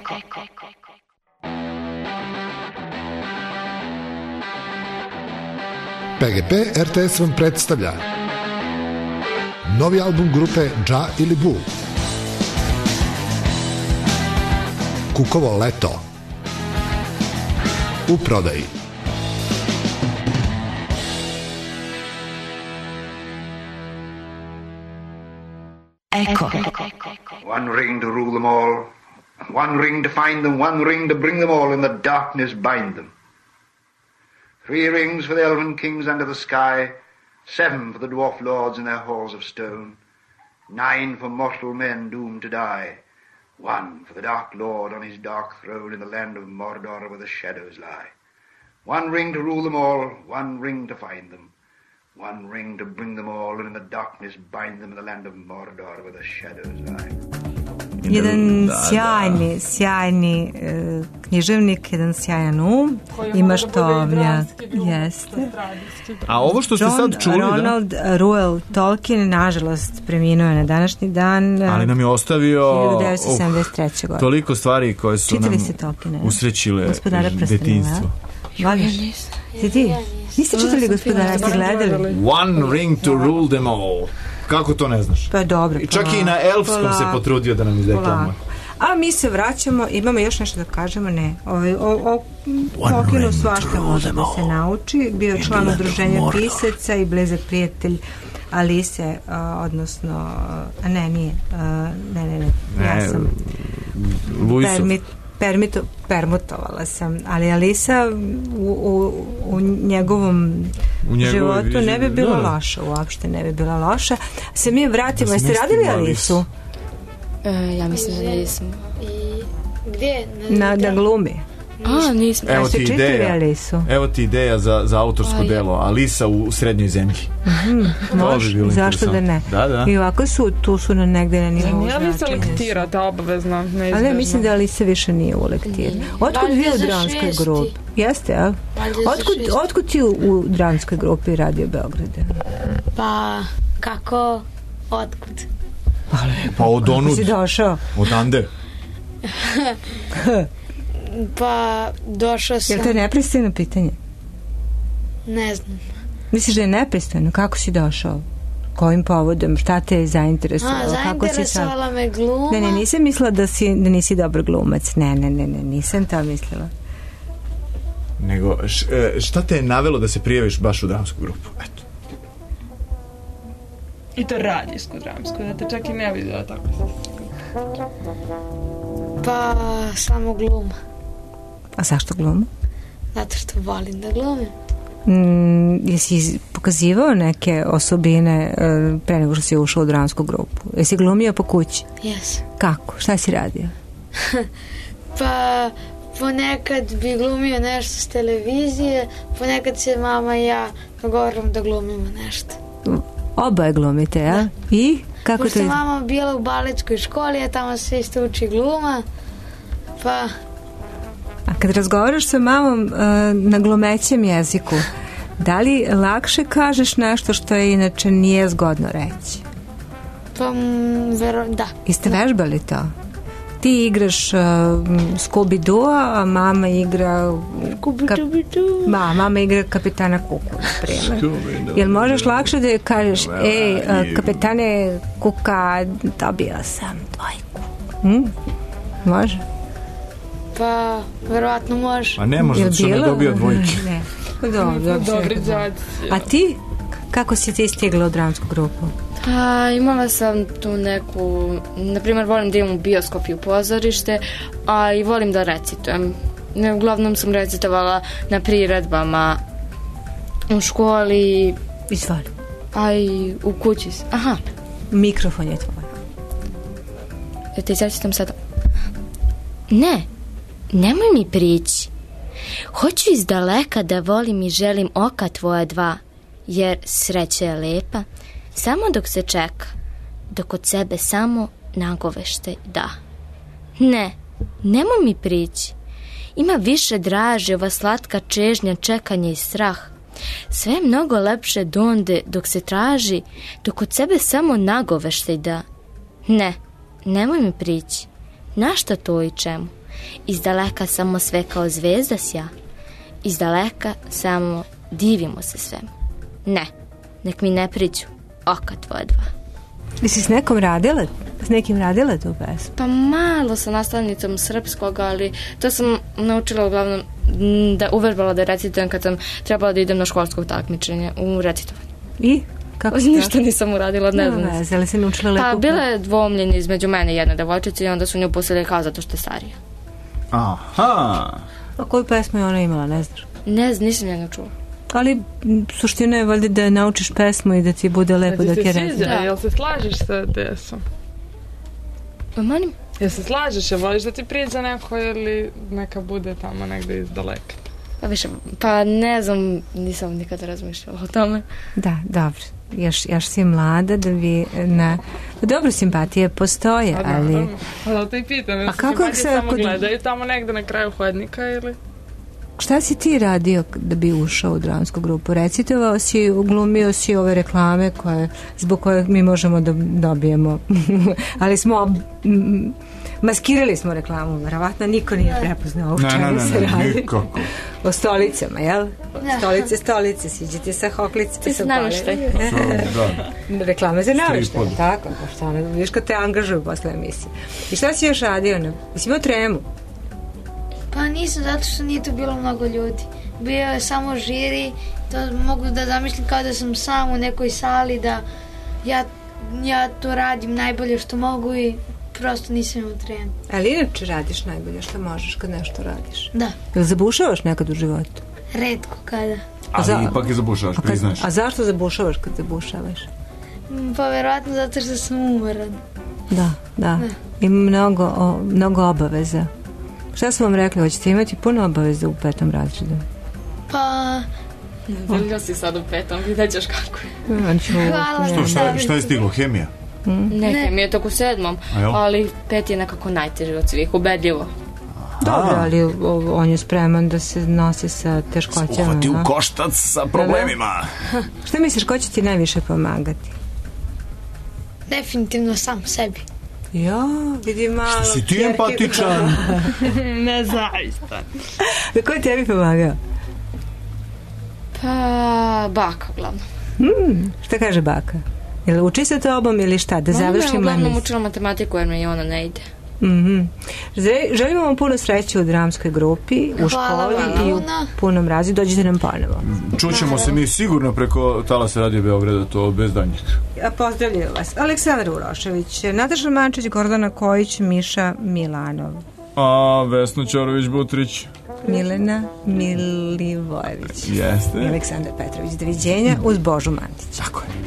P G P R T S vam predstavlja novi album grupe Dža ili Bu. Kukovo leto. U prodaji. Eko. One ring to rule them all, one ring to find them, one ring to bring them all, in the darkness bind them. Three rings for the elven kings under the sky, seven for the dwarf lords in their halls of stone, nine for mortal men doomed to die, one for the dark lord on his dark throne in the land of Mordor where the shadows lie. One ring to rule them all, one ring to find them, one ring to bring them all, and in the darkness bind them in the land of Mordor where the shadows lie. Jedan da, sjajni, da. sjajni uh, književnik, jedan sjajan um, ima štovnjak, jeste. A ovo što ste John sad čuli, Ronald da? Ruel Tolkien, nažalost, preminuo je na današnji dan. Ali nam je ostavio hiljadu devetsto sedamdeset treće. godine. Toliko stvari koje su Čitali nam se Tolkiena, usrećile Gospodara detinjstvo. Voliš? Ti ti? Niste čitali Gospodara, ste gledali? One ring to rule them all. Kako to ne znaš? Pa dobro. I čak i na elfskom polako se potrudio da nam izreklamuje. A mi se vraćamo, imamo još nešto da kažemo, ne. Ovaj, o, o Tolkienu svašta može da se nauči. Bio je član udruženja pisaca i blizak prijatelj Alise, a, odnosno, a ne, nije, a, ne, ne, ne, ja ne, sam permit, permito, permutovala sam, ali Alisa u, u, u njegovom u životu viži, ne bi bila da, loša, uopšte ne bi bila loša. Se mi vratimo, da jeste radili Alisu? E, ja mislim da nisam. I gdje? Na, na glumi. A, nisam. Evo ti ideja, evo ti ideja za, za autorsko Aj. delo Alisa u srednjoj zemlji. Mm-hmm, može, bi zašto da ne? Da, da. I ovako su, tu su na negde na nivou značenja. Nije Alisa lektirata obavezno, neizbježno. Ali mislim da Alisa više nije u lektiru. Otkud vi u dramskoj grupi? Jeste, a? Otkud, otkud ti u, u dramskoj grupi Radio Beograde? Pa, kako? Otkud? Pa, pa od onud. Si došao? Od ande. Pa, došao sam. Je li to nepristojno pitanje? Ne znam. Misliš da je nepristojno? Kako si došao? Kojim povodom? Šta te je zainteresovalo? A, zainteresovala sad... me gluma. Ne, ne, nisam mislila da, si, da nisi dobar glumac. Ne, ne, ne, ne, nisam to mislila. Nego, šta te je navelo da se prijaviš baš u dramsku grupu? Eto. I to radijsku dramsku, da te čak i ne vidio tako. Pa, samo gluma. A zašto gluma? Zato što volim da glumim. Mm, jesi pokazivao neke osobine uh, pre nego što si ušao u dramsku grupu? Jesi glumio po kući? Jes. Kako? Šta si radio? Pa ponekad bi glumio nešto s televizije, ponekad se mama i ja dogovorimo da glumimo nešto. Oboje glumite, ja? I? Kako Pošto to je? mama bila u baletskoj školi, a tamo se isto uči gluma, pa... A kad razgovaraš sa mamom uh, na glumećem jeziku, da li lakše kažeš nešto što je inače nije zgodno reći? Pa, m, vero, da. Jeste vežbali to? Ti igraš uh, Scooby-Doo, a mama igra... Kap... Ma, mama igra kapitana Kuku, na primjer. Jel možeš lakše da je kažeš, ej, uh, kapitane Kuka, dobila sam dvojku. Hm? Može? Pa, verovatno može. A ne može, zato što ne dobio dvojke. Ne. Dobro, Dobri đaci. A ti? Kako si ti stigla u dramsku grupu? Pa, imala sam tu neku, na primjer volim da imam u bioskop i u pozorište, a i volim da recitujem. Uglavnom sam recitovala na priredbama u školi. Izvali. A i u kući. Aha. Mikrofon je tvoj. Ja te recitam sada. Ne, nemoj mi prići. Hoću iz daleka da volim i želim oka tvoja dva, jer sreća je lepa, samo dok se čeka, dok od sebe samo nagovešte da. Ne, nemoj mi prići. Ima više draže ova slatka čežnja, čekanje i strah. Sve je mnogo lepše donde dok se traži, dok od sebe samo nagovešte da. Ne, nemoj mi prići. Našta to i čemu? Iz daleka samo sve kao zvezda sja. Iz daleka samo divimo se svemu. Ne, nek mi ne priđu oka tvoja dva. Jesi s nekom radila? S nekim radila tu pesmu? Pa malo sa nastavnicom srpskog, ali to sam naučila uglavnom da uvežbala da recitujem kad sam trebala da idem na školsko takmičenje u recitovanju. I? Kako ništa nisam uradila, ne znam. Ne, zeli se naučila lepo? Pa bila je dvomljenje između mene i jedne devojčice i onda su nju pustili kao zato što je starija. Aha. A koju pesmu je ona imala, ne znaš? Ne znam, nisam jednu čula. Ali suština je valjda da naučiš pesmu i da ti bude lepo da ti je reći. Da. Jel se slažeš sa desom? Pa manim? Jel se slažeš, jel voliš da ti priđe neko ili neka bude tamo negde iz daleka? Pa više, pa ne znam, nisam nikada razmišljala o tome. Da, dobro. Još, još si mlada da bi na... Dobro, simpatije postoje, a da, ali... Pa da te i pitam, jel se simpatije samo kod... gledaju tamo negde na kraju hodnika ili... Šta si ti radio da bi ušao u dramsku grupu? Recitovao si, uglumio si ove reklame koje, zbog koje mi možemo da dobijemo. Ali smo... M, maskirali smo reklamu, verovatno niko nije prepoznao o čemu se radi. Nikako. O stolicama, jel? Stolice, stolice, siđete sa hoklice. Ti se namještaj. Reklame za namještaj, tako. Što ono, viš kad te angažuju posle emisije. I šta si još radio? Jesi imao tremu? Pa nisam, zato što nije tu bilo mnogo ljudi. Bio je samo žiri, to mogu da zamislim kao da sam sam u nekoj sali, da ja, ja to radim najbolje što mogu i prosto nisam imao tremu. Ali inače radiš najbolje što možeš kad nešto radiš? Da. Jel zabušavaš nekad u životu? Retko kada. Ali za... ipak i zabušavaš, a priznaš. A zašto zabušavaš kad zabušavaš? Pa verovatno zato što sam umoran. Da, da. da. Ima mnogo, o, mnogo obaveza. Šta su vam rekli? Hoćete imati puno obaveza u petom razredu? Pa... Nedeljno si sad u petom, vidjet ćeš kako je. Hvala. Što, šta, šta je stiglo? Hemija? Mm. Ne, ne, hemija je tako u sedmom, ali pet je nekako najteži od svih, ubedljivo. Dobro, ali o, on je spreman da se nosi sa teškoćama. Uhvati u koštac sa problemima. Šta misliš, ko će ti najviše pomagati? Definitivno sam sebi. Jo, vidi malo. Što si ti empatičan? Ne, zaista. Ko je tebi pomagao? Pa, baka, uglavnom. Hmm, šta kaže baka? Jel uči se tobom ili šta? Da završim? Ona uglavnom učila matematiku jer mi ona ne ide. Mm-hmm. Želimo vam puno sreće u dramskoj grupi, u školi i u punom razredu. Dođite nam ponovo. Čućemo se mi sigurno preko Talasa Radio Beograda, to bez danjih. Pozdravljaju vas Aleksandar Urošević, Nataša Mančić, Gordana Kojić, Miša Milanov. A Vesna Ćorović-Butrić. Milena Milivojević. Jeste. I Aleksandar Petrović. Doviđenja uz Božu Mandić. Tako je.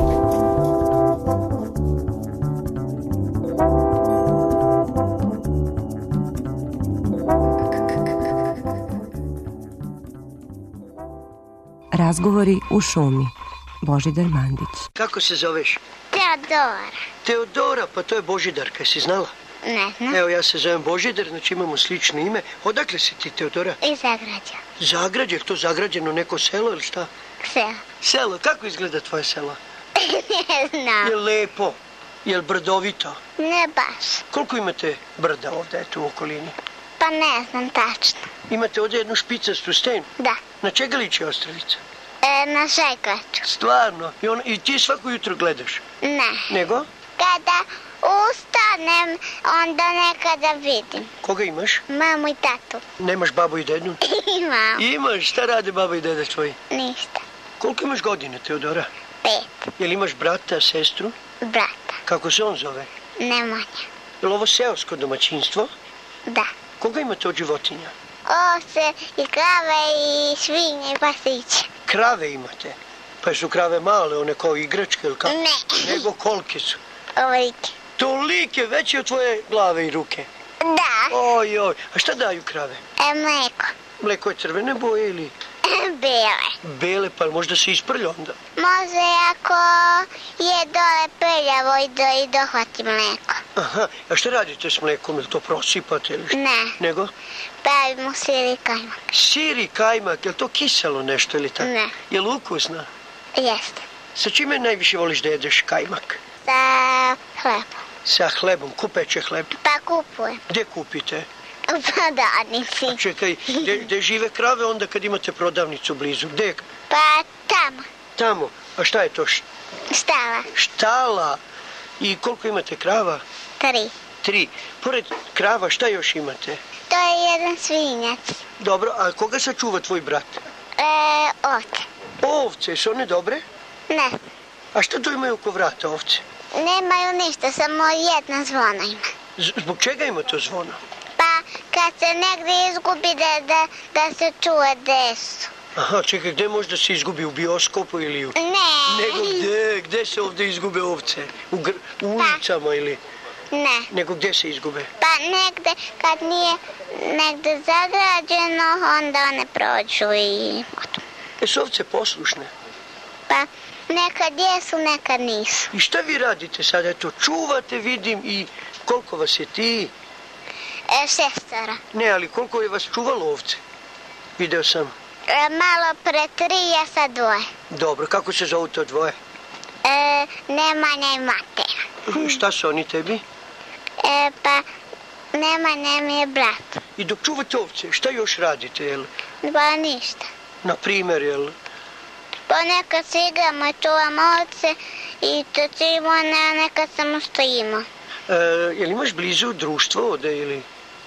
Razgovori u šumi. Božidar Mandić. Kako se zoveš? Teodora. Teodora, pa to je Božidarka, si znala? Ne znam. Evo, ja se zovem Božidar, znači imamo slično ime. Odakle si ti, Teodora? Iz Zagrađa. Zagrađe, je to Zagrađeno neko selo ili šta? Selo. Selo, kako izgleda tvoje selo? Ne znam. Je lepo? Je li brdovito? Ne baš. Koliko imate brda ovdje, eto, u okolini? Pa ne znam tačno. Imate ovdje jednu špicastu stenu? Da. Na čega liči Ostravica? E, na Žegaču. Stvarno? I, on, I ti svako jutro gledaš? Ne. Nego? Kada ustanem, onda nekada vidim. Koga imaš? Mamu i tatu. Nemaš babu i dedu? Imam. Imaš? Šta rade baba i deda tvoji? Ništa. Koliko imaš godine, Teodora? Pet. Jel imaš brata, sestru? Brata. Kako se on zove? Nemanja. Je li ovo seosko domaćinstvo? Da. Koga imate od životinja? Ose i krave i svinje i pasiće. Krave imate? Pa su krave male, one kao igračke ili kako? Ne. Nego kolike su? Ovolike. Tolike, veće od tvoje glave i ruke? Da. Oj, oj. A šta daju krave? E, mleko. Mleko je crvene boje ili? Bele. Bele, pa možda se isprlja onda? Može ako je dole prljavo i, do, i dohvati mleko. Aha, a šta radite s mlekom? Ili to prosipate ili šta? Ne. Nego? Pravimo sir i kajmak. Sir i kajmak, je li to kiselo nešto ili tako? Ne. Je li ukusna? Jeste. Sa čime najviše voliš da jedeš kajmak? Sa hlebom. Sa hlebom, ko peče hleb? Pa kupujem. Gde kupite? U prodavnici. A čekaj, gde žive krave onda kad imate prodavnicu blizu? Gde? Pa tamo. Tamo. A šta je to? Štala. Štala. I koliko imate krava? Tri. Tri. Pored krava šta još imate? To je jedan svinjac. Dobro, a koga sačuva tvoj brat? E, ovce. Ovce, su one dobre? Ne. A šta to imaju oko vrata ovce? Nemaju ništa, samo jedna zvona ima. Z- zbog čega ima to zvono? Pa kad se negdje izgubi da, da, da se čuje gde su. Aha, čekaj, gde možda se izgubi? U bioskopu ili u... Ne. Nego gde, gde se ovdje izgube ovce? U, gr... u ulicama pa. Ili... Ne. Nego gde se izgube? Pa negde, kad nije negde zagrađeno, onda one prođu i... E, su ovce poslušne? Pa nekad jesu, nekad nisu. I šta vi radite sad? Eto, čuvate, vidim, i koliko vas je ti? E, šestara. Ne, ali koliko je vas čuvalo ovce? Video sam. E, malo pre tri, ja sad dvoje. Dobro, kako se zovu to dvoje? E, Nemanja i Mateja. Šta su oni tebi? E, pa Nemanja mi je brat. I dok čuvate ovce, šta još radite, jel? Pa ništa. Na primjer, jel? Ponekad se igramo i čuvamo ovce i točimo, a nekad samo stojimo. E, jel imaš blizu društvo ovde ili?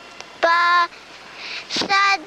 Pa sad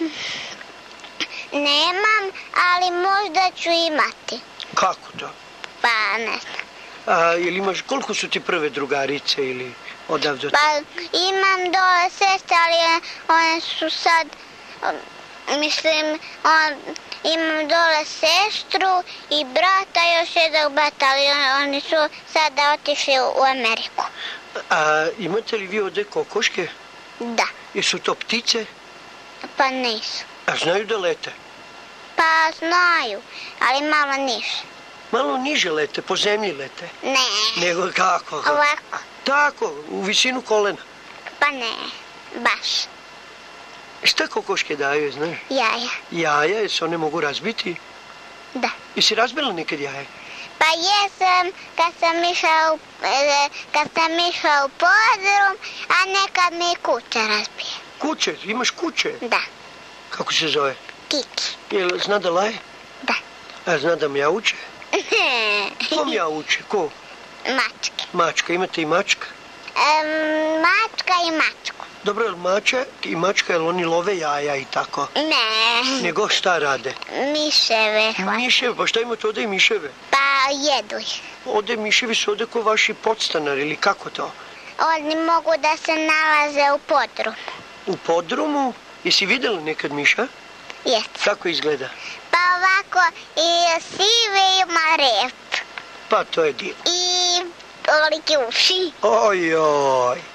nemam, ali možda ću imati. Kako to? Pa ne znam. A jel imaš, koliko su ti prve drugarice ili odavde? Pa imam dole sestre, ali one su sad, mislim, on, imam dole sestru i brata, još jednog brata, ali on, oni su sada otišli u Ameriku. A imate li vi ovde kokoške? Da. Jesu to ptice? Pa nisu. A znaju da lete? Pa znaju, ali malo niže. Malo niže lete, po zemlji lete? Ne. Nego kako? Ovako. Tako, u visinu kolena? Pa ne, baš. Šta kokoške daju, znaš? Jaja. Jaja, jer se one mogu razbiti? Da. Jesi razbila nekad jaje? Pa jesam kad sam išla u, kad sam išla u podrum, a nekad mi i kuća razbije. Kuće? Imaš kuće? Da. Kako se zove? Kiki. Jel zna da laje? Da. A zna da mjauče? Ko mjauče? Ko? Mačke. Mačka. Imate i mačka? Um, mačka i mačku. Dobro, jel mača i mačka, jel oni love jaja i tako? Ne. Nego šta rade? Miševe. Miševe? Pa šta imate ovdje i miševe? Pa jedu ih. Ovdje miševi su ovdje ko vaši podstanari ili kako to? Oni mogu da se nalaze u podrumu. U podrumu? Jesi vidjela nekad miša? Jes. Kako izgleda? Pa ovako, i sive ima rep. Pa to je divno. I olike uši. Ojoj.